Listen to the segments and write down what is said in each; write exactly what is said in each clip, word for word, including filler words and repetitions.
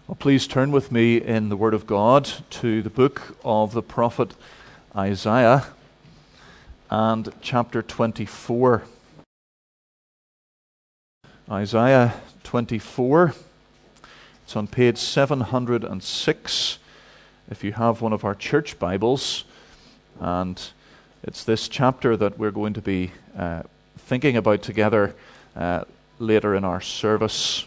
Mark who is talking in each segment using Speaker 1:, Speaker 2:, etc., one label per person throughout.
Speaker 1: Well, please turn with me in the Word of God to the book of the prophet Isaiah and chapter twenty-four. Isaiah twenty-four. It's on page seven hundred six if you have one of our church Bibles. And it's this chapter that we're going to be uh, thinking about together uh, later in our service.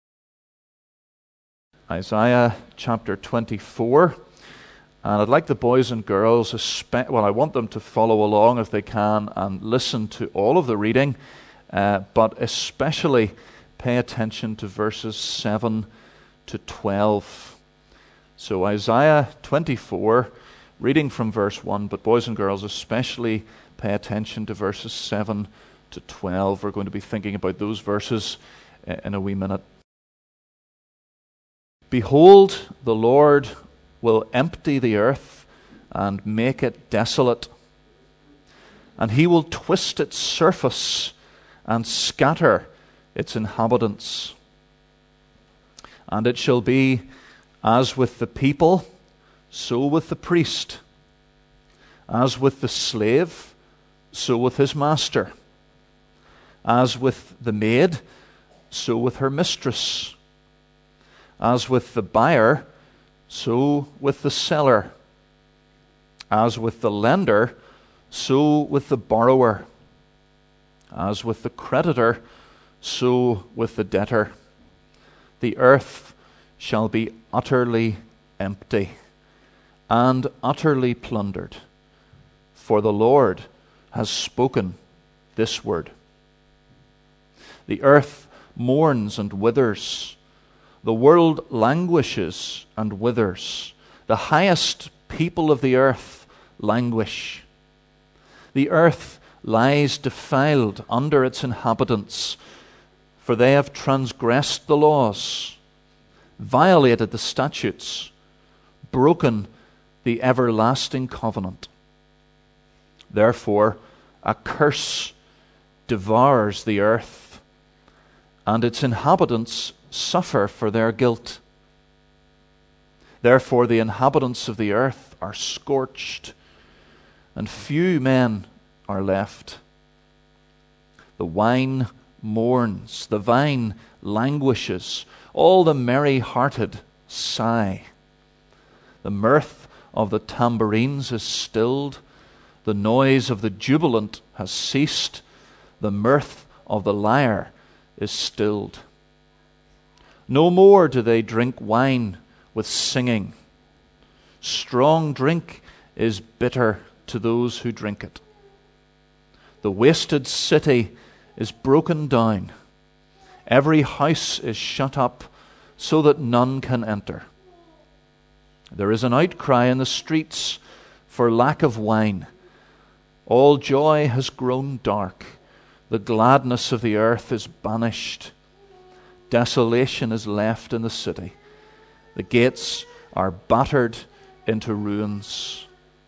Speaker 1: Isaiah chapter twenty-four, and I'd like the boys and girls, espe- well, I want them to follow along if they can and listen to all of the reading, uh, but especially pay attention to verses seven to twelve. So Isaiah twenty-four, reading from verse one, but boys and girls especially pay attention to verses seven to twelve. We're going to be thinking about those verses in a wee minute. Behold, the Lord will empty the earth and make it desolate, and he will twist its surface and scatter its inhabitants. And it shall be as with the people, so with the priest, as with the slave, so with his master, as with the maid, so with her mistress, as with the buyer, so with the seller. As with the lender, so with the borrower. As with the creditor, so with the debtor. The earth shall be utterly empty and utterly plundered, for the Lord has spoken this word. The earth mourns and withers. The world languishes and withers. The highest people of the earth languish. The earth lies defiled under its inhabitants, for they have transgressed the laws, violated the statutes, broken the everlasting covenant. Therefore, a curse devours the earth, and its inhabitants suffer for their guilt. Therefore the inhabitants of the earth are scorched, and few men are left. The wine mourns, the vine languishes, all the merry-hearted sigh. The mirth of the tambourines is stilled, the noise of the jubilant has ceased, the mirth of the lyre is stilled. No more do they drink wine with singing. Strong drink is bitter to those who drink it. The wasted city is broken down. Every house is shut up so that none can enter. There is an outcry in the streets for lack of wine. All joy has grown dark. The gladness of the earth is banished. Desolation is left in the city. The gates are battered into ruins.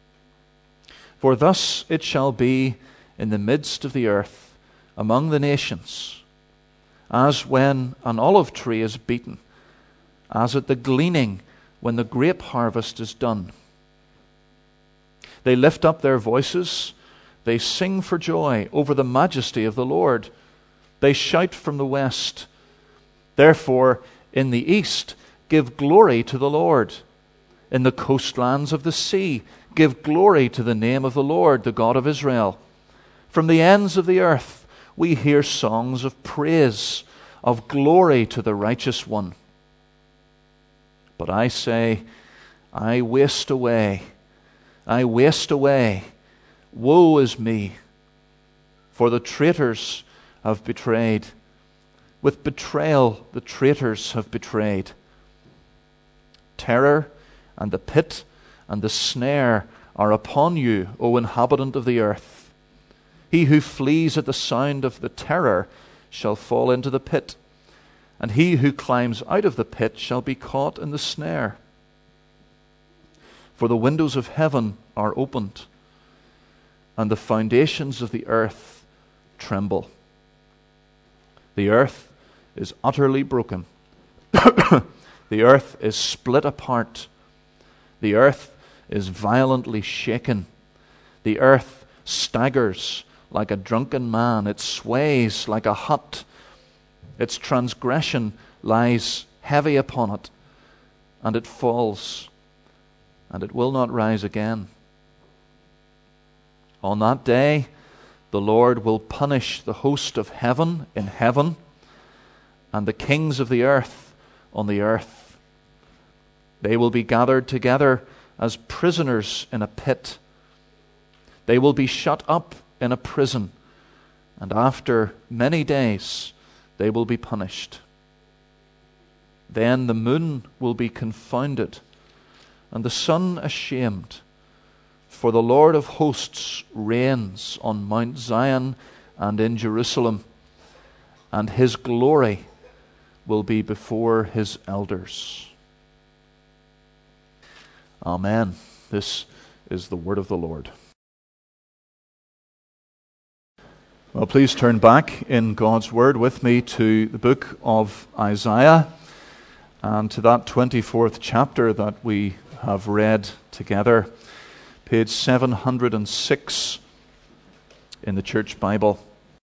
Speaker 1: For thus it shall be in the midst of the earth, among the nations, as when an olive tree is beaten, as at the gleaning when the grape harvest is done. They lift up their voices, they sing for joy over the majesty of the Lord. They shout from the west. Therefore, in the east, give glory to the Lord. In the coastlands of the sea, give glory to the name of the Lord, the God of Israel. From the ends of the earth, we hear songs of praise, of glory to the righteous one. But I say, I waste away, I waste away. Woe is me, for the traitors have betrayed. With betrayal, the traitors have betrayed. Terror and the pit and the snare are upon you, O inhabitant of the earth. He who flees at the sound of the terror shall fall into the pit, and he who climbs out of the pit shall be caught in the snare. For the windows of heaven are opened, and the foundations of the earth tremble. The earth is utterly broken. The earth is split apart. The earth is violently shaken. The earth staggers like a drunken man. It sways like a hut. Its transgression lies heavy upon it, and it falls, and it will not rise again. On that day, the Lord will punish the host of heaven in heaven, and the kings of the earth on the earth. They will be gathered together as prisoners in a pit. They will be shut up in a prison, and after many days they will be punished. Then the moon will be confounded, and the sun ashamed, for the Lord of hosts reigns on Mount Zion and in Jerusalem, and his glory will be before his elders. Amen. This is the word of the Lord. Well, please turn back in God's word with me to the book of Isaiah and to that twenty-fourth chapter that we have read together, page seven hundred six in the Church Bible.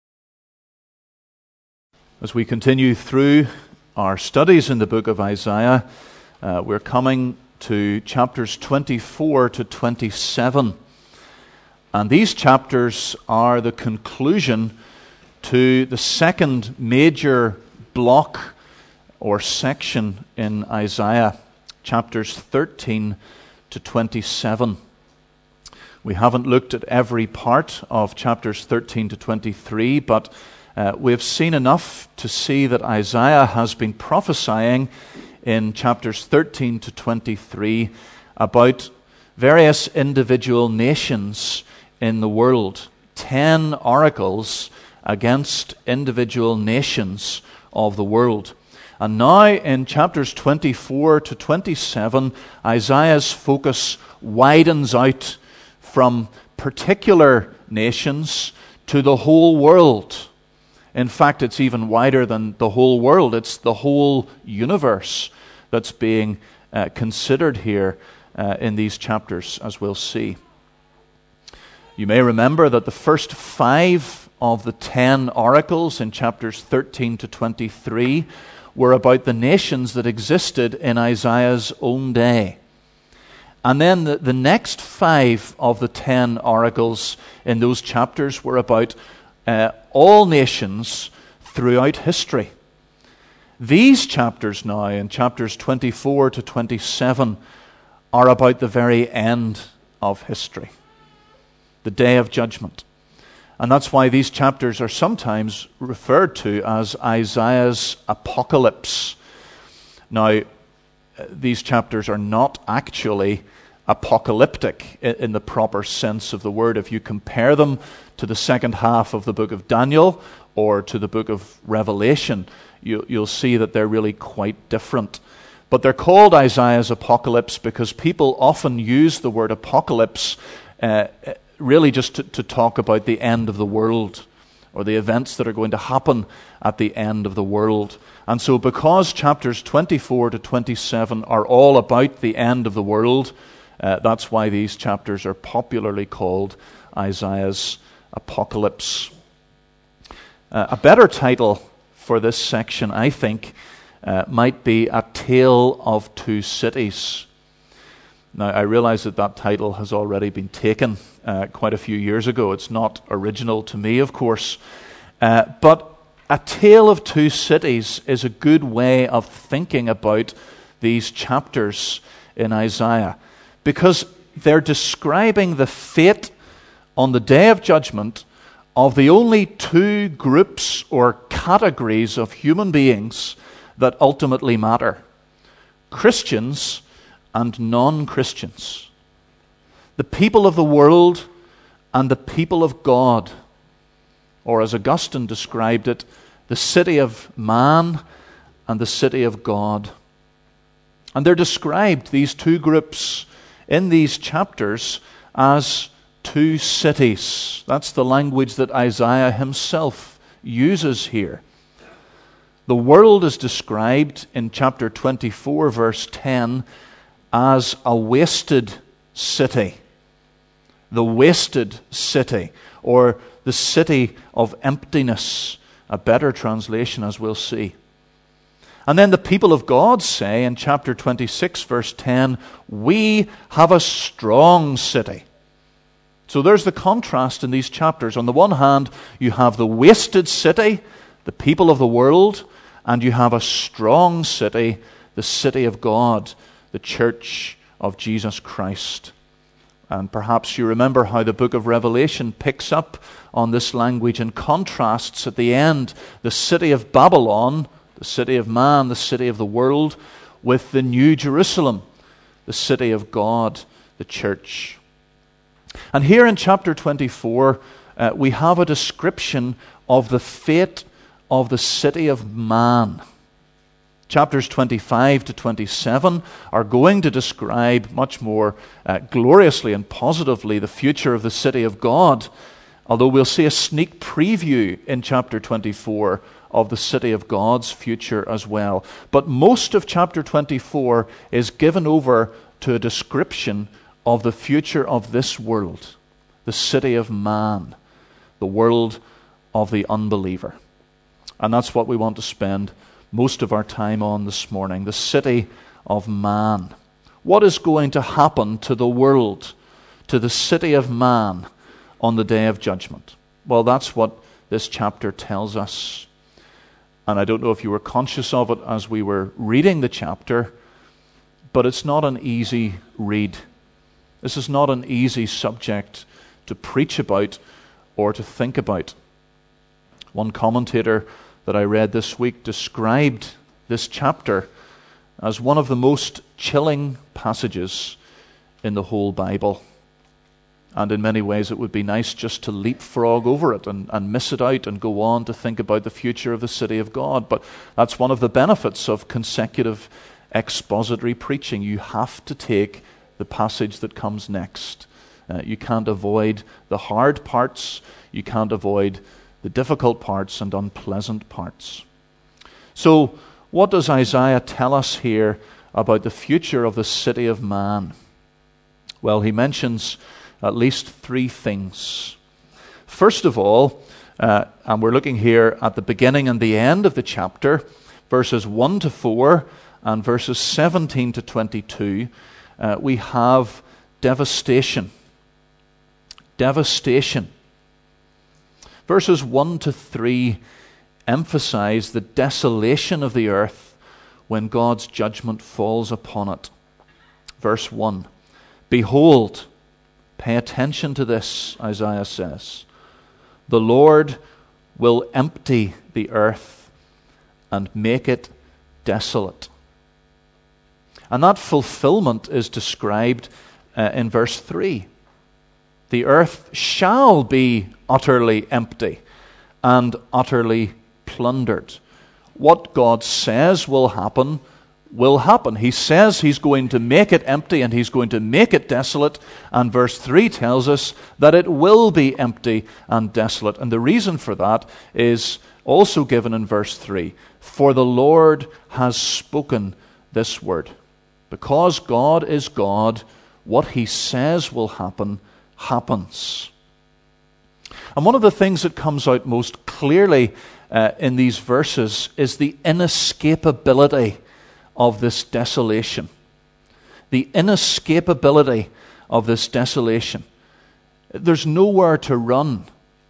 Speaker 1: As we continue through our studies in the book of Isaiah, uh, we're coming to chapters twenty-four to twenty-seven. And these chapters are the conclusion to the second major block or section in Isaiah, chapters thirteen to twenty-seven. We haven't looked at every part of chapters thirteen to twenty-three, but uh, we've seen enough to see that Isaiah has been prophesying in chapters thirteen to twenty-three about various individual nations in the world. Ten oracles against individual nations of the world. And now in chapters twenty-four to twenty-seven, Isaiah's focus widens out from particular nations to the whole world. In fact, it's even wider than the whole world. It's the whole universe that's being uh, considered here uh, in these chapters, as we'll see. You may remember that the first five of the ten oracles in chapters thirteen to twenty-three were about the nations that existed in Isaiah's own day. And then the, the next five of the ten oracles in those chapters were about uh, all nations throughout history. These chapters now, in chapters twenty-four to twenty-seven, are about the very end of history, the day of judgment. And that's why these chapters are sometimes referred to as Isaiah's apocalypse. Now, these chapters are not actually apocalyptic in the proper sense of the word. If you compare them to the second half of the book of Daniel or to the book of Revelation, you, you'll see that they're really quite different. But they're called Isaiah's apocalypse because people often use the word apocalypse uh, really just to, to talk about the end of the world or the events that are going to happen at the end of the world. And so because chapters twenty-four to twenty-seven are all about the end of the world, uh, that's why these chapters are popularly called Isaiah's apocalypse. Uh, a better title for this section, I think, uh, might be A Tale of Two Cities. Now, I realize that that title has already been taken uh, quite a few years ago. It's not original to me, of course. Uh, but A Tale of Two Cities is a good way of thinking about these chapters in Isaiah, because they're describing the fate on the day of judgment of the only two groups or categories of human beings that ultimately matter: Christians and non-Christians. The people of the world and the people of God. Or as Augustine described it, the city of man and the city of God. And they're described, these two groups, in these chapters as two cities. That's the language that Isaiah himself uses here. The world is described in chapter twenty-four, verse ten, as a wasted city. The wasted city, or the city of emptiness, a better translation, as we'll see. And then the people of God say in chapter twenty-six, verse ten, we have a strong city. So there's the contrast in these chapters. On the one hand, you have the wasted city, the people of the world, and you have a strong city, the city of God, the church of Jesus Christ. And perhaps you remember how the book of Revelation picks up on this language and contrasts at the end the city of Babylon, the city of man, the city of the world, with the New Jerusalem, the city of God, the church. And here in chapter twenty-four, uh, we have a description of the fate of the city of man. Chapters twenty-five to twenty-seven are going to describe much more uh, gloriously and positively the future of the city of God, although we'll see a sneak preview in chapter twenty-four of the city of God's future as well. But most of chapter twenty-four is given over to a description of the future of this world, the city of man, the world of the unbeliever. And that's what we want to spend most of our time on this morning, the city of man. What is going to happen to the world, to the city of man on the day of judgment? Well, that's what this chapter tells us. And I don't know if you were conscious of it as we were reading the chapter, but it's not an easy read. This is not an easy subject to preach about or to think about. One commentator that I read this week described this chapter as one of the most chilling passages in the whole Bible. And in many ways it would be nice just to leapfrog over it and, and miss it out and go on to think about the future of the city of God. But that's one of the benefits of consecutive expository preaching. You have to take the passage that comes next. Uh, you can't avoid the hard parts. You can't avoid the difficult parts and unpleasant parts. So, what does Isaiah tell us here about the future of the city of man? Well, he mentions at least three things. First of all, uh, and we're looking here at the beginning and the end of the chapter, verses one to four and verses seventeen to twenty-two, uh, we have devastation. Devastation. Verses one to three emphasize the desolation of the earth when God's judgment falls upon it. Verse one, behold, pay attention to this, Isaiah says, the Lord will empty the earth and make it desolate. And that fulfillment is described uh, in verse three. The earth shall be utterly empty and utterly plundered. What God says will happen, will happen. He says He's going to make it empty and He's going to make it desolate. And verse three tells us that it will be empty and desolate. And the reason for that is also given in verse three. For the Lord has spoken this word. Because God is God, what He says will happen, happens. And one of the things that comes out most clearly uh, in these verses is the inescapability of this desolation. The inescapability of this desolation. There's nowhere to run.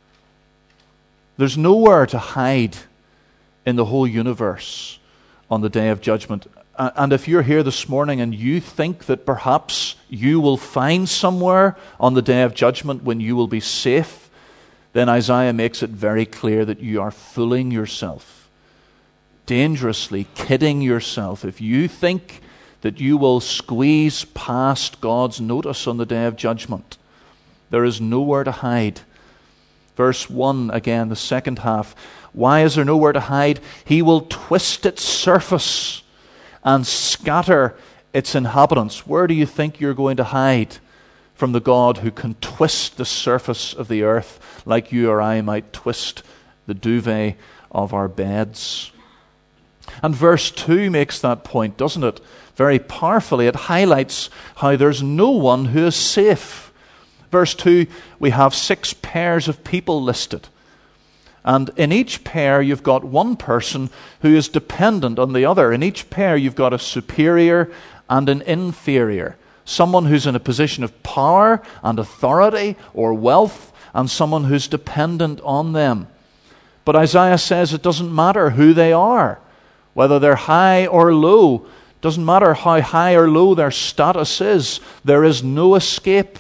Speaker 1: There's nowhere to hide in the whole universe on the day of judgment. And if you're here this morning and you think that perhaps you will find somewhere on the day of judgment when you will be safe, then Isaiah makes it very clear that you are fooling yourself, dangerously kidding yourself. If you think that you will squeeze past God's notice on the day of judgment, there is nowhere to hide. Verse one, again, the second half. Why is there nowhere to hide? He will twist its surface and scatter its inhabitants. Where do you think you're going to hide from the God who can twist the surface of the earth like you or I might twist the duvet of our beds? And verse two makes that point, doesn't it? Very powerfully. It highlights how there's no one who is safe. Verse two, we have six pairs of people listed. And in each pair, you've got one person who is dependent on the other. In each pair, you've got a superior and an inferior. Someone who's in a position of power and authority or wealth, and someone who's dependent on them. But Isaiah says it doesn't matter who they are, whether they're high or low. Doesn't matter how high or low their status is. There is no escape.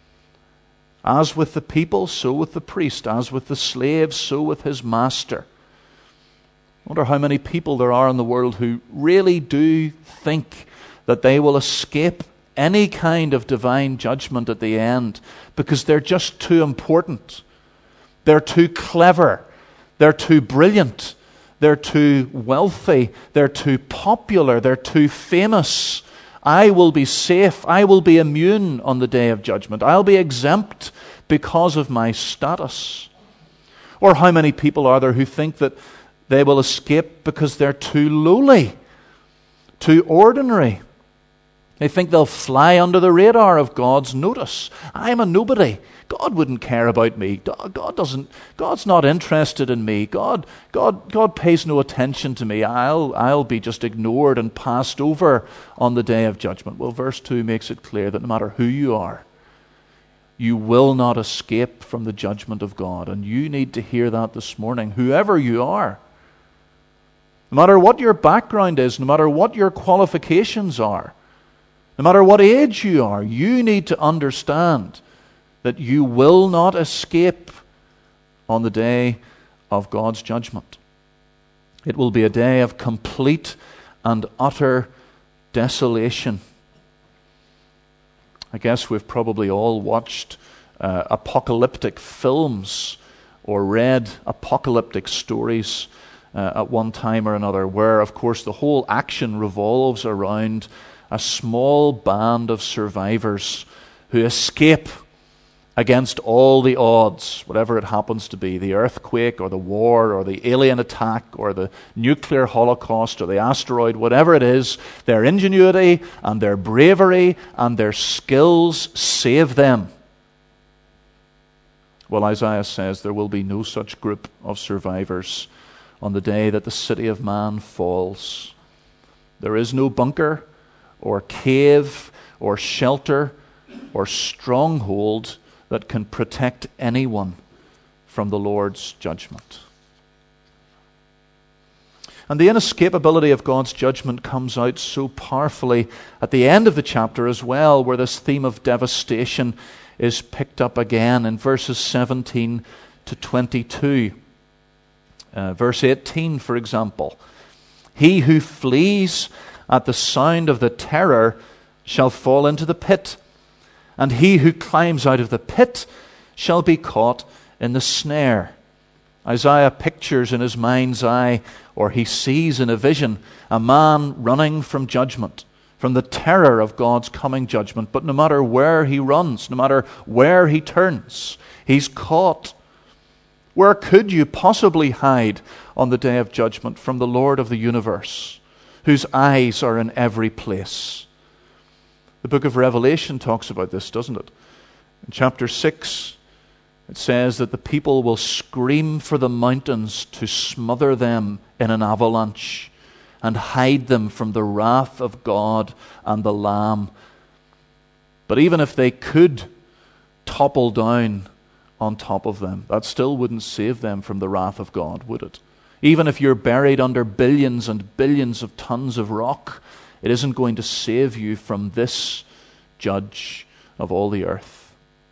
Speaker 1: As with the people, so with the priest. As with the slave, so with his master. I wonder how many people there are in the world who really do think that they will escape any kind of divine judgment at the end because they're just too important. They're too clever. They're too brilliant. They're too wealthy. They're too popular. They're too famous. I will be safe. I will be immune on the day of judgment. I'll be exempt because of my status. Or how many people are there who think that they will escape because they're too lowly, too ordinary? They think they'll fly under the radar of God's notice. I'm a nobody. God wouldn't care about me. God doesn't. God's not interested in me. God, God, God pays no attention to me. I'll, I'll be just ignored and passed over on the day of judgment. Well, verse two makes it clear that no matter who you are, you will not escape from the judgment of God. And you need to hear that this morning, whoever you are. No matter what your background is, no matter what your qualifications are, no matter what age you are, you need to understand that you will not escape on the day of God's judgment. It will be a day of complete and utter desolation. I guess we've probably all watched uh, apocalyptic films or read apocalyptic stories uh, at one time or another, where, of course, the whole action revolves around a small band of survivors who escape against all the odds, whatever it happens to be, the earthquake or the war or the alien attack or the nuclear holocaust or the asteroid, whatever it is, their ingenuity and their bravery and their skills save them. Well, Isaiah says there will be no such group of survivors on the day that the city of man falls. There is no bunker or cave or shelter or stronghold that can protect anyone from the Lord's judgment. And the inescapability of God's judgment comes out so powerfully at the end of the chapter as well, where this theme of devastation is picked up again in verses seventeen to twenty-two. Uh, verse eighteen, for example. He who flees at the sound of the terror shall fall into the pit, and he who climbs out of the pit shall be caught in the snare. Isaiah pictures in his mind's eye, or he sees in a vision, a man running from judgment, from the terror of God's coming judgment. But no matter where he runs, no matter where he turns, he's caught. Where could you possibly hide on the day of judgment from the Lord of the universe, whose eyes are in every place? The book of Revelation talks about this, doesn't it? In chapter six, it says that the people will scream for the mountains to smother them in an avalanche and hide them from the wrath of God and the Lamb. But even if they could topple down on top of them, that still wouldn't save them from the wrath of God, would it? Even if you're buried under billions and billions of tons of rock, it isn't going to save you from this judge of all the earth.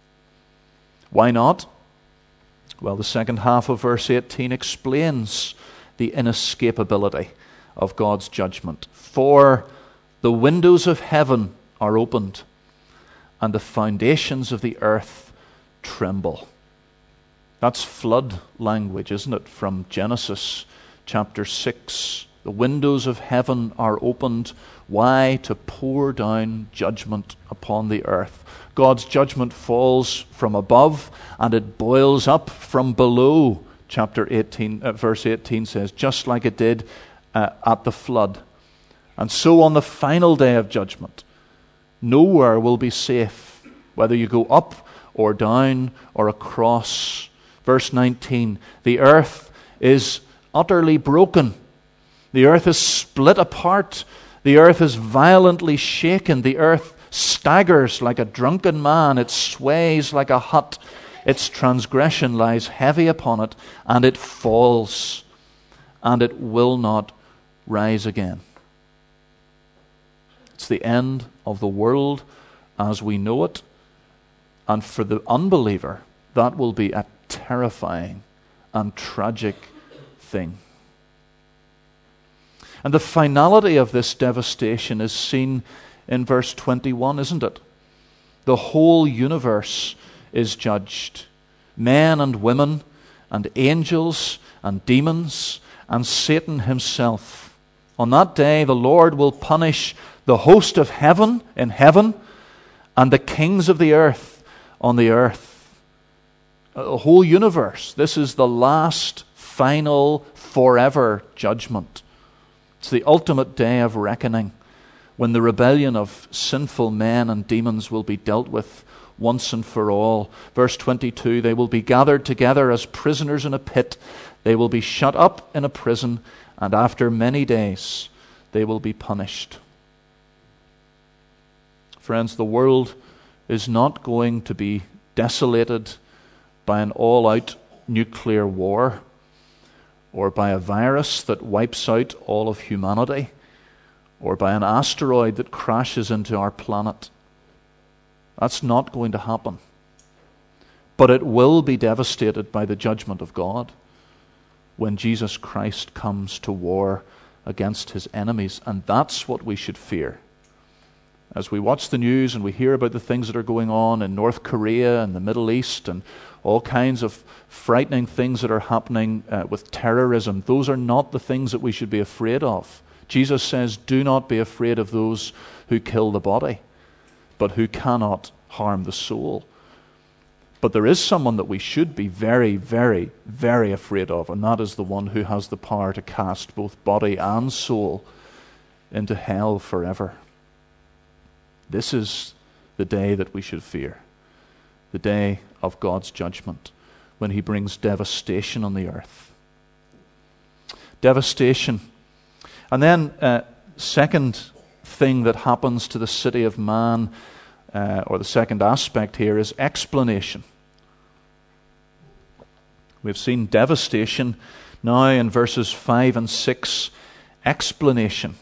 Speaker 1: Why not? Well, the second half of verse eighteen explains the inescapability of God's judgment. For the windows of heaven are opened, and the foundations of the earth tremble. That's flood language, isn't it? From Genesis chapter six. The windows of heaven are opened. Why? To pour down judgment upon the earth. God's judgment falls from above and it boils up from below. Chapter eighteen, uh, verse eighteen says, just like it did uh, at the flood. And so on the final day of judgment, nowhere will be safe, whether you go up or down or across. Verse nineteen, the earth is utterly broken. The earth is split apart. The earth is violently shaken. The earth staggers like a drunken man. It sways like a hut. Its transgression lies heavy upon it, and it falls, and it will not rise again. It's the end of the world as we know it, and for the unbeliever, that will be a terrifying and tragic thing. And the finality of this devastation is seen in verse twenty-one, isn't it? The whole universe is judged. Men and women and angels and demons and Satan himself. On that day, the Lord will punish the host of heaven in heaven and the kings of the earth on the earth. The whole universe. This is the last, final, forever judgment. It's the ultimate day of reckoning, when the rebellion of sinful men and demons will be dealt with once and for all. Verse twenty-two, they will be gathered together as prisoners in a pit. They will be shut up in a prison, and after many days they will be punished. Friends, the world is not going to be desolated by an all-out nuclear war or by a virus that wipes out all of humanity, or by an asteroid that crashes into our planet. That's not going to happen. But it will be devastated by the judgment of God when Jesus Christ comes to war against his enemies. And that's what we should fear. As we watch the news and we hear about the things that are going on in North Korea and the Middle East and all kinds of frightening things that are happening uh, with terrorism, those are not the things that we should be afraid of. Jesus says, do not be afraid of those who kill the body, but who cannot harm the soul. But there is someone that we should be very, very, very afraid of, and that is the one who has the power to cast both body and soul into hell forever. This is the day that we should fear, the day of God's judgment, when he brings devastation on the earth. Devastation. And then, uh, second thing that happens to the city of man, uh, or the second aspect here, is explanation. We've seen devastation. Now in verses five and six, explanation.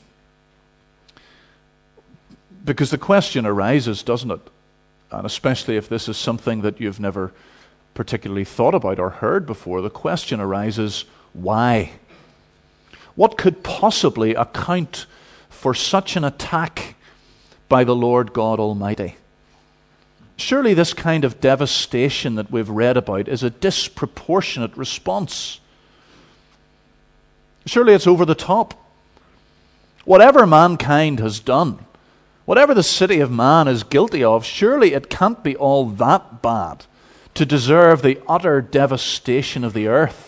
Speaker 1: Because the question arises, doesn't it? And especially if this is something that you've never particularly thought about or heard before, the question arises, why? What could possibly account for such an attack by the Lord God Almighty? Surely this kind of devastation that we've read about is a disproportionate response. Surely it's over the top. Whatever mankind has done, whatever the city of man is guilty of, surely it can't be all that bad to deserve the utter devastation of the earth.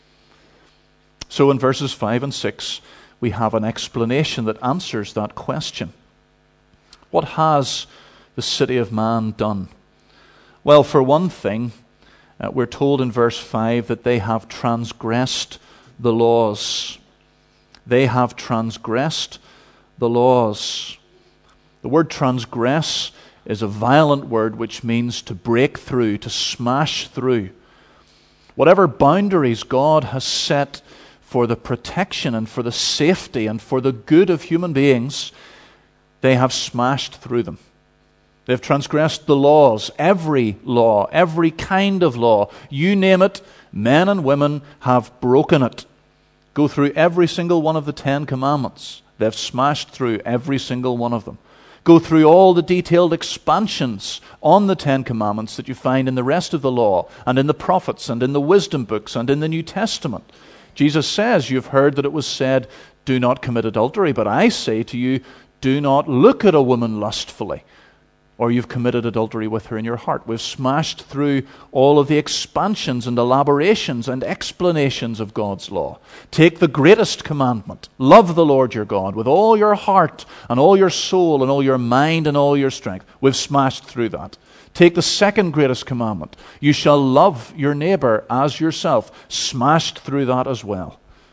Speaker 1: So in verses five and six, we have an explanation that answers that question. What has the city of man done? Well, for one thing, uh, we're told in verse five that they have transgressed the laws. They have transgressed the laws. The word transgress is a violent word which means to break through, to smash through. Whatever boundaries God has set for the protection and for the safety and for the good of human beings, they have smashed through them. They've transgressed the laws, every law, every kind of law. You name it, men and women have broken it. Go through every single one of the Ten Commandments. They've smashed through every single one of them. Go through all the detailed expansions on the Ten Commandments that you find in the rest of the law and in the prophets and in the wisdom books and in the New Testament. Jesus says, you've heard that it was said, do not commit adultery, but I say to you, do not look at a woman lustfully. or you've committed adultery with her in your heart. We've smashed through all of the expansions and elaborations and explanations of God's law. Take the greatest commandment. Love the Lord your God with all your heart and all your soul and all your mind and all your strength. We've smashed through that. Take the second greatest commandment. You shall love your neighbor as yourself. Smashed through that as well.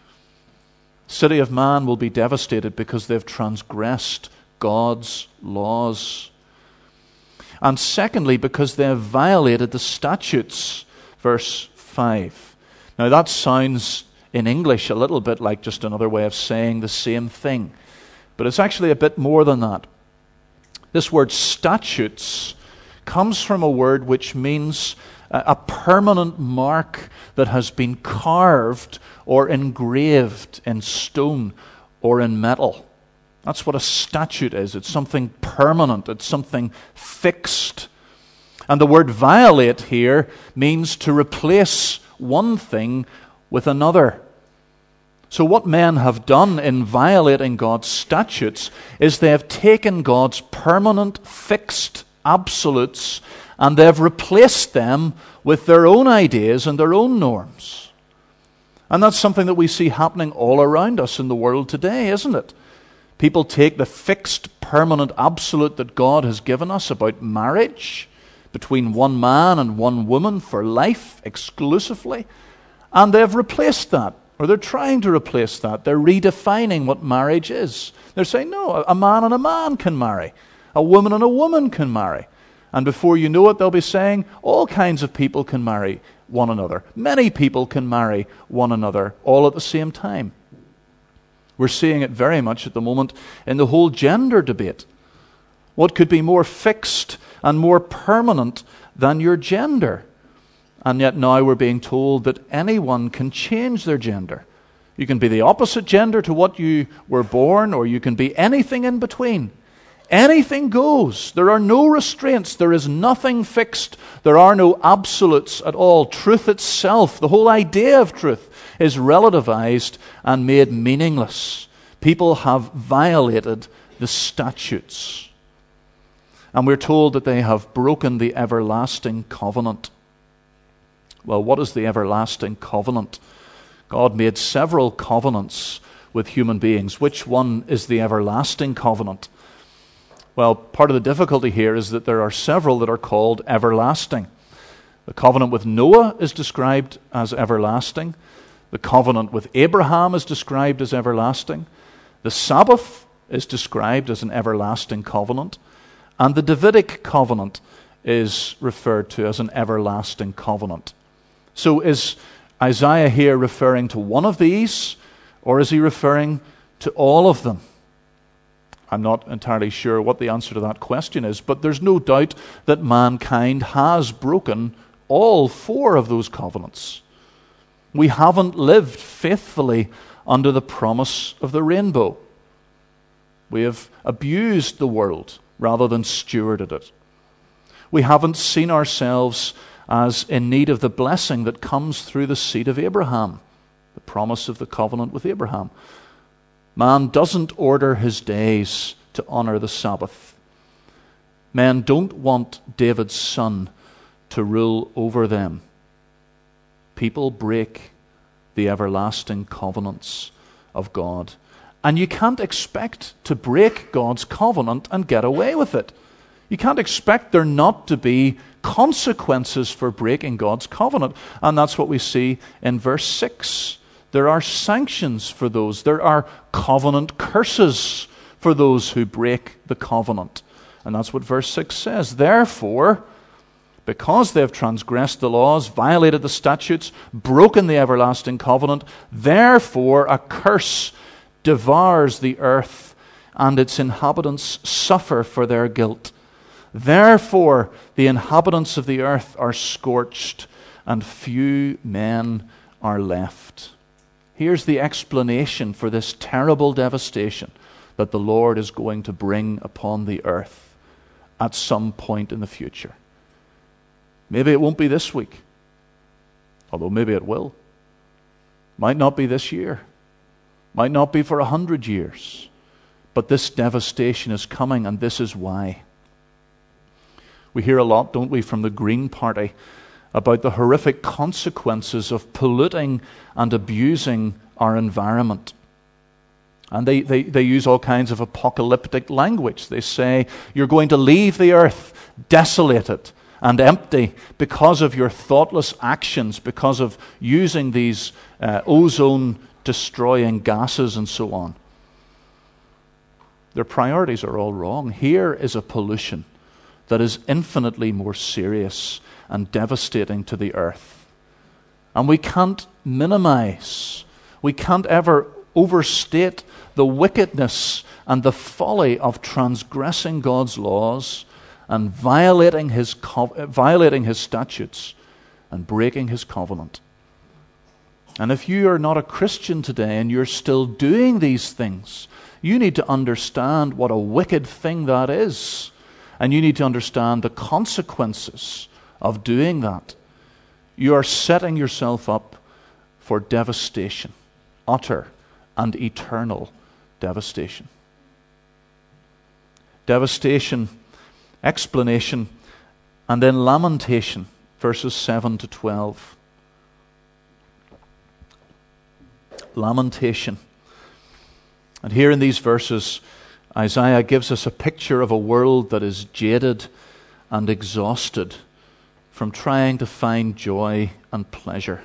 Speaker 1: The city of man will be devastated because they've transgressed God's laws. And secondly, because they have violated the statutes. Verse five. Now that sounds in English a little bit like just another way of saying the same thing. But it's actually a bit more than that. This word statutes comes from a word which means a permanent mark that has been carved or engraved in stone or in metal. That's what a statute is. It's something permanent. It's something fixed. And the word violate here means to replace one thing with another. So what men have done in violating God's statutes is they have taken God's permanent, fixed absolutes and they've replaced them with their own ideas and their own norms. And that's something that we see happening all around us in the world today, isn't it? People take the fixed, permanent absolute that God has given us about marriage between one man and one woman for life exclusively, and they've replaced that, or they're trying to replace that. They're redefining what marriage is. They're saying, no, a man and a man can marry. A woman and a woman can marry. And before you know it, they'll be saying all kinds of people can marry one another. Many people can marry one another all at the same time. We're seeing it very much at the moment in the whole gender debate. What could be more fixed and more permanent than your gender? And yet now we're being told that anyone can change their gender. You can be the opposite gender to what you were born, or you can be anything in between. Anything goes. There are no restraints. There is nothing fixed. There are no absolutes at all. Truth itself, the whole idea of truth, is relativized and made meaningless. People have violated the statutes. And we're told that they have broken the everlasting covenant. Well, what is the everlasting covenant? God made several covenants with human beings. Which one is the everlasting covenant? Well, part of the difficulty here is that there are several that are called everlasting. The covenant with Noah is described as everlasting. The covenant with Abraham is described as everlasting. The Sabbath is described as an everlasting covenant. And the Davidic covenant is referred to as an everlasting covenant. So is Isaiah here referring to one of these, or is he referring to all of them? I'm not entirely sure what the answer to that question is, but there's no doubt that mankind has broken all four of those covenants. We haven't lived faithfully under the promise of the rainbow. We have abused the world rather than stewarded it. We haven't seen ourselves as in need of the blessing that comes through the seed of Abraham, the promise of the covenant with Abraham. Man doesn't order his days to honor the Sabbath. Men don't want David's son to rule over them. People break the everlasting covenants of God. And you can't expect to break God's covenant and get away with it. You can't expect there not to be consequences for breaking God's covenant. And that's what we see in verse six. There are sanctions for those. There are covenant curses for those who break the covenant. And that's what verse six says. Therefore, because they have transgressed the laws, violated the statutes, broken the everlasting covenant, therefore a curse devours the earth, and its inhabitants suffer for their guilt. Therefore the inhabitants of the earth are scorched, and few men are left. Here's the explanation for this terrible devastation that the Lord is going to bring upon the earth at some point in the future. Maybe it won't be this week, although maybe it will. Might not be this year. Might not be for a hundred years. But this devastation is coming, and this is why. We hear a lot, don't we, from the Green Party about the horrific consequences of polluting and abusing our environment. And they, they, they use all kinds of apocalyptic language. They say, you're going to leave the earth desolated and empty because of your thoughtless actions, because of using these uh, ozone-destroying gases and so on. Their priorities are all wrong. Here is a pollution that is infinitely more serious and devastating to the earth. And we can't minimize, we can't ever overstate the wickedness and the folly of transgressing God's laws and violating his co- violating his statutes and breaking his covenant. And if you are not a Christian today and you're still doing these things, you need to understand what a wicked thing that is. And you need to understand the consequences of doing that. You are setting yourself up for devastation, utter and eternal devastation. Devastation, explanation, and then lamentation, verses seven to twelve. Lamentation. And here in these verses, Isaiah gives us a picture of a world that is jaded and exhausted from trying to find joy and pleasure.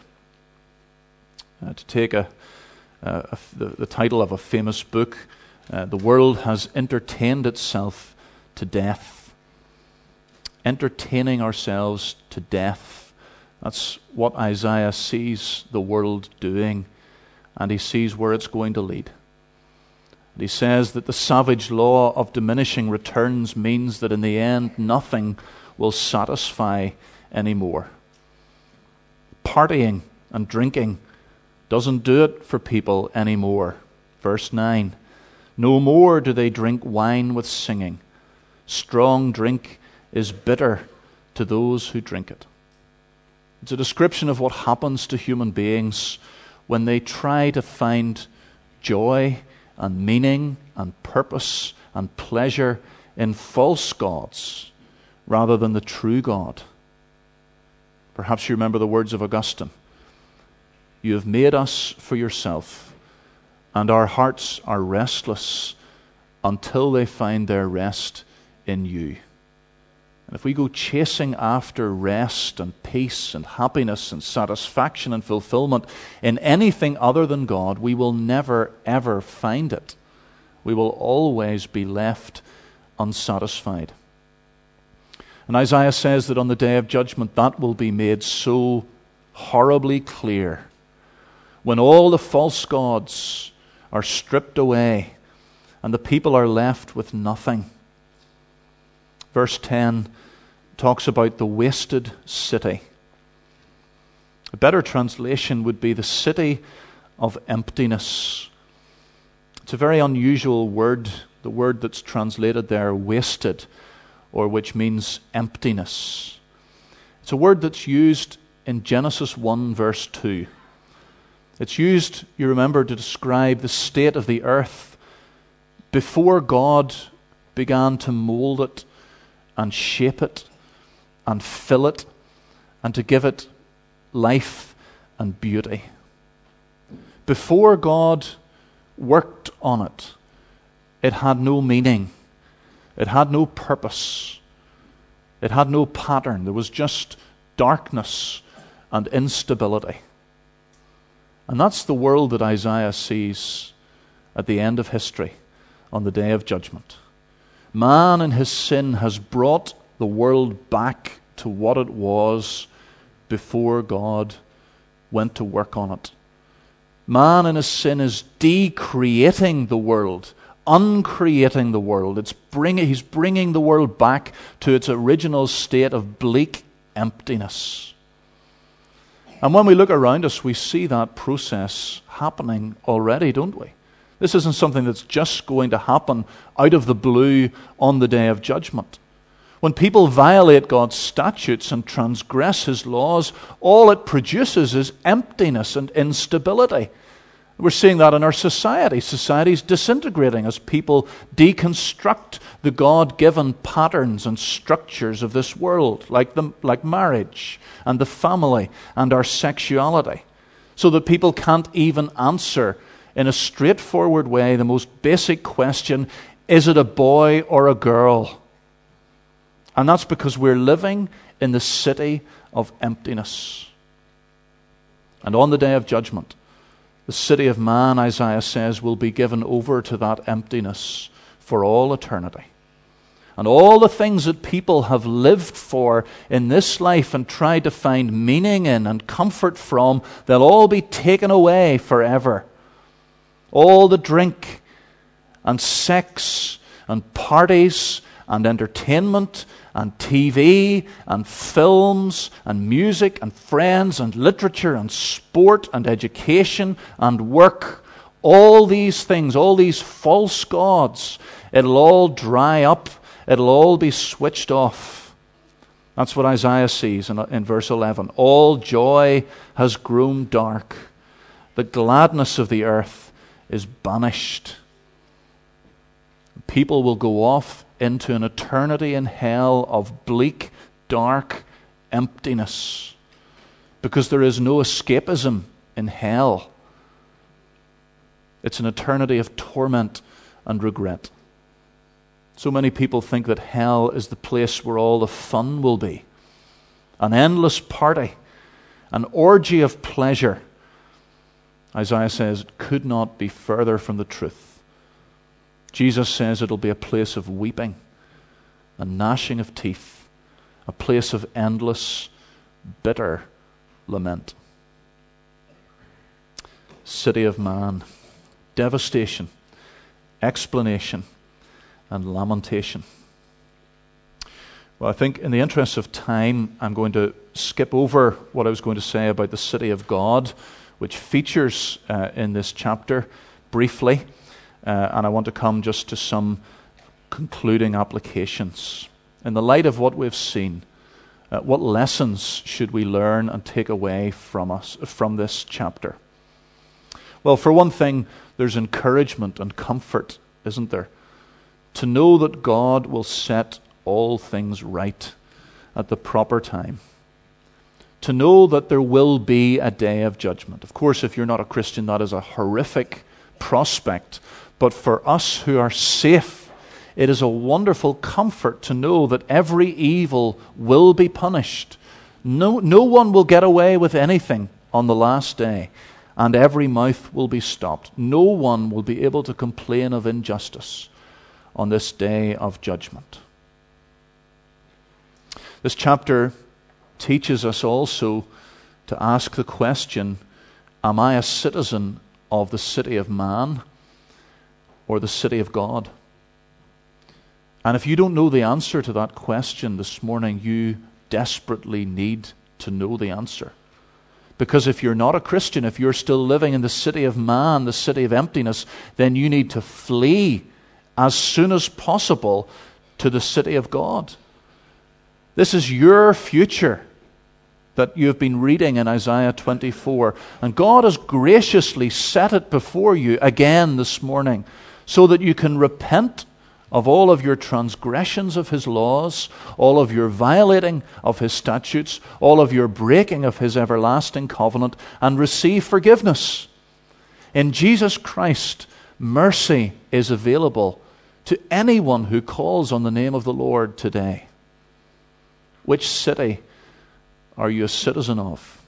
Speaker 1: Uh, to take a, a, a the, the title of a famous book, uh, the world has entertained itself to death. Entertaining ourselves to death. That's what Isaiah sees the world doing, and he sees where it's going to lead. And he says that the savage law of diminishing returns means that in the end nothing will satisfy anymore. Partying and drinking doesn't do it for people anymore. Verse nine, no more do they drink wine with singing. Strong drink is bitter to those who drink it. It's a description of what happens to human beings when they try to find joy and meaning and purpose and pleasure in false gods rather than the true God. Perhaps you remember the words of Augustine. You have made us for yourself, and our hearts are restless until they find their rest in you. And if we go chasing after rest and peace and happiness and satisfaction and fulfillment in anything other than God, we will never, ever find it. We will always be left unsatisfied. And Isaiah says that on the day of judgment, that will be made so horribly clear. When all the false gods are stripped away and the people are left with nothing. Verse ten talks about the wasted city. A better translation would be the city of emptiness. It's a very unusual word, the word that's translated there, wasted, or which means emptiness. It's a word that's used in Genesis one, verse two. It's used, you remember, to describe the state of the earth before God began to mold it and shape it and fill it and to give it life and beauty. Before God worked on it, it had no meaning. It had no purpose. It had no pattern. There was just darkness and instability. And that's the world that Isaiah sees at the end of history on the day of judgment. Man in his sin has brought the world back to what it was before God went to work on it. Man in his sin is decreating the world, uncreating the world. It's bring, he's bringing the world back to its original state of bleak emptiness. And when we look around us, we see that process happening already, don't we? This isn't something that's just going to happen out of the blue on the day of judgment. When people violate God's statutes and transgress his laws, all it produces is emptiness and instability. We're seeing that in our society. Society's disintegrating as people deconstruct the God-given patterns and structures of this world, like the, like marriage and the family and our sexuality, so that people can't even answer in a straightforward way the most basic question, is it a boy or a girl? And that's because we're living in the city of emptiness. And on the day of judgment, the city of man, Isaiah says, will be given over to that emptiness for all eternity. And all the things that people have lived for in this life and tried to find meaning in and comfort from, they'll all be taken away forever. All the drink and sex and parties and entertainment and T V and films and music and friends and literature and sport and education and work, all these things, all these false gods, it'll all dry up. It'll all be switched off. That's what Isaiah sees in, in verse eleven. All joy has grown dark. The gladness of the earth is banished. People will go off into an eternity in hell of bleak, dark emptiness, because there is no escapism in hell. It's an eternity of torment and regret. So many people think that hell is the place where all the fun will be. An endless party, an orgy of pleasure. Isaiah says it could not be further from the truth. Jesus says it'll be a place of weeping and gnashing of teeth, a place of endless, bitter lament. City of man, devastation, explanation, and lamentation. Well, I think in the interest of time, I'm going to skip over what I was going to say about the city of God, which features uh, in this chapter briefly, uh, and I want to come just to some concluding applications. In the light of what we've seen, uh, what lessons should we learn and take away from us, from this chapter? Well, for one thing, there's encouragement and comfort, isn't there? To know that God will set all things right at the proper time. To know that there will be a day of judgment. Of course, if you're not a Christian, that is a horrific prospect. But for us who are safe, it is a wonderful comfort to know that every evil will be punished. No, no one will get away with anything on the last day, and every mouth will be stopped. No one will be able to complain of injustice on this day of judgment. This chapter teaches us also to ask the question, am I a citizen of the city of man or the city of God? And if you don't know the answer to that question this morning, you desperately need to know the answer. Because if you're not a Christian, if you're still living in the city of man, the city of emptiness, then you need to flee as soon as possible to the city of God. This is your future that you've been reading in Isaiah twenty-four. And God has graciously set it before you again this morning so that you can repent of all of your transgressions of His laws, all of your violating of His statutes, all of your breaking of His everlasting covenant, and receive forgiveness. In Jesus Christ, mercy is available to anyone who calls on the name of the Lord today. Which city are you a citizen of?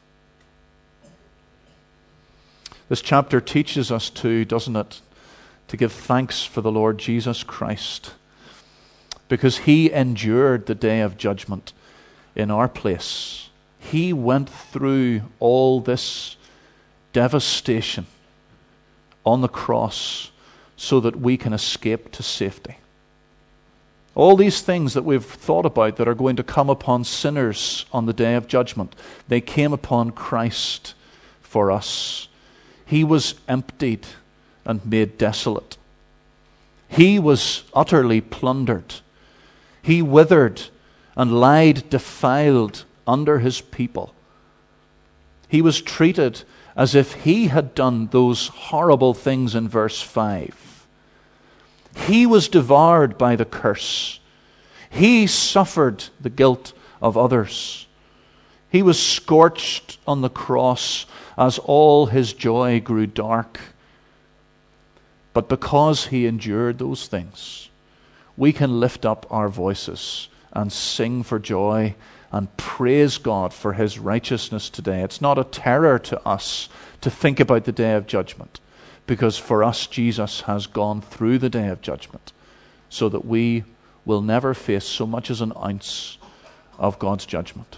Speaker 1: This chapter teaches us to, doesn't it, to give thanks for the Lord Jesus Christ, because He endured the day of judgment in our place. He went through all this devastation on the cross so that we can escape to safety. All these things that we've thought about that are going to come upon sinners on the day of judgment, they came upon Christ for us. He was emptied and made desolate. He was utterly plundered. He withered and lied defiled under His people. He was treated as if he had done those horrible things in verse five. He was devoured by the curse. He suffered the guilt of others. He was scorched on the cross as all his joy grew dark. But because he endured those things, we can lift up our voices and sing for joy and praise God for his righteousness today. It's not a terror to us to think about the day of judgment, because for us Jesus has gone through the day of judgment so that we will never face so much as an ounce of God's judgment.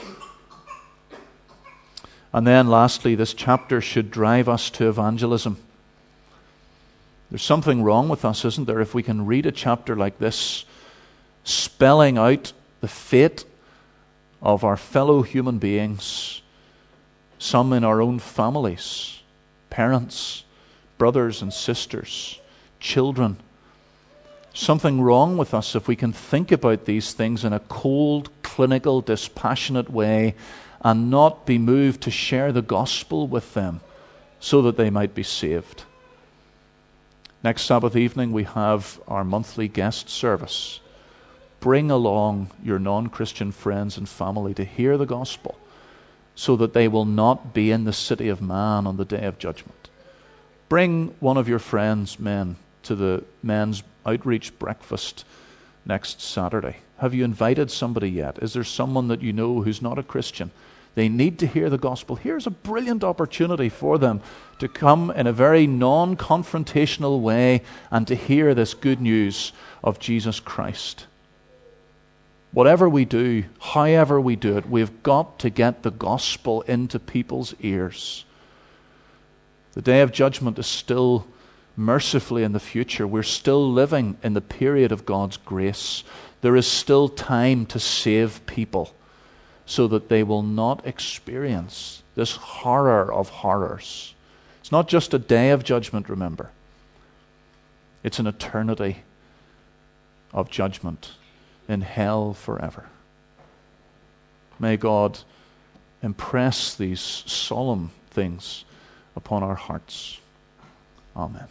Speaker 1: And then lastly, this chapter should drive us to evangelism. There's something wrong with us, isn't there, if we can read a chapter like this spelling out the fate of our fellow human beings, some in our own families, parents, brothers and sisters, children. Something wrong with us if we can think about these things in a cold, clinical, dispassionate way and not be moved to share the gospel with them so that they might be saved. Next Sabbath evening we have our monthly guest service. Bring along your non-Christian friends and family to hear the gospel so that they will not be in the city of man on the day of judgment. Bring one of your friends, men, to the men's outreach breakfast next Saturday. Have you invited somebody yet? Is there someone that you know who's not a Christian? They need to hear the gospel. Here's a brilliant opportunity for them to come in a very non-confrontational way and to hear this good news of Jesus Christ. Whatever we do, however we do it, we've got to get the gospel into people's ears. The day of judgment is still mercifully in the future. We're still living in the period of God's grace. There is still time to save people so that they will not experience this horror of horrors. It's not just a day of judgment, remember. It's an eternity of judgment in hell forever. May God impress these solemn things upon our hearts. Amen.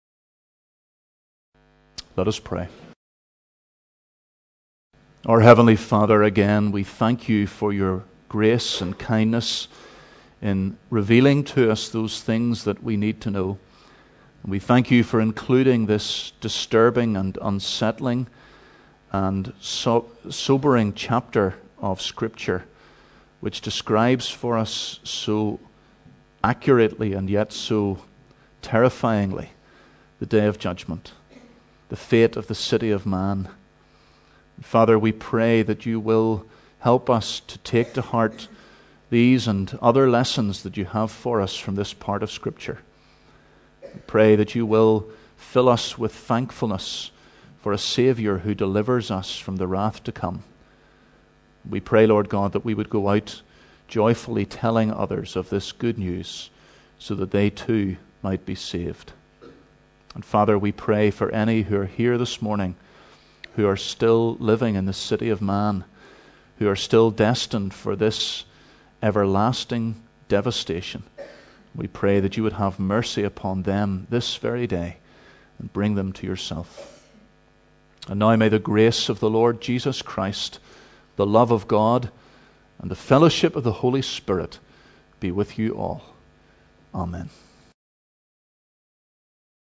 Speaker 1: Let us pray. Our Heavenly Father, again, we thank you for your grace and kindness in revealing to us those things that we need to know. And we thank you for including this disturbing and unsettling and so- sobering chapter of Scripture, which describes for us so accurately and yet so terrifyingly the day of judgment, the fate of the city of man. Father, we pray that you will help us to take to heart these and other lessons that you have for us from this part of Scripture. We pray that you will fill us with thankfulness for a Savior who delivers us from the wrath to come. We pray, Lord God, that we would go out joyfully telling others of this good news so that they too might be saved. And Father, we pray for any who are here this morning who are still living in the city of man, who are still destined for this everlasting devastation. We pray that you would have mercy upon them this very day and bring them to yourself. And now may the grace of the Lord Jesus Christ, the love of God, and the fellowship of the Holy Spirit be with you all. Amen.